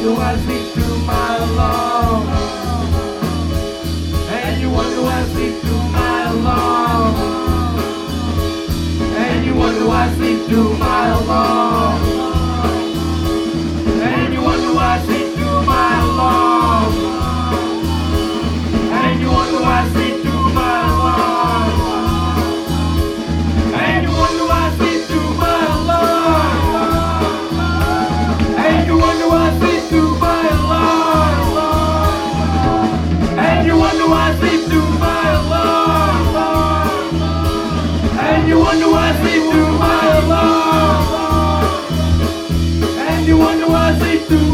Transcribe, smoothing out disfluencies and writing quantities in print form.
wonder why I sleep through my alarm. And you wonder why I sleep through my alarm. And you wonder why I sleep through my alarm. And you wonder why I sleep through my alarm. And you wonder why I sleep through my alarm. And you wonder why I sleep through my alarm. And you wonder why I sleep through my alarm. And you wonder why I sleep through my alarm. And you wonder why I sleep through my alarm. And you wonder why I sleep through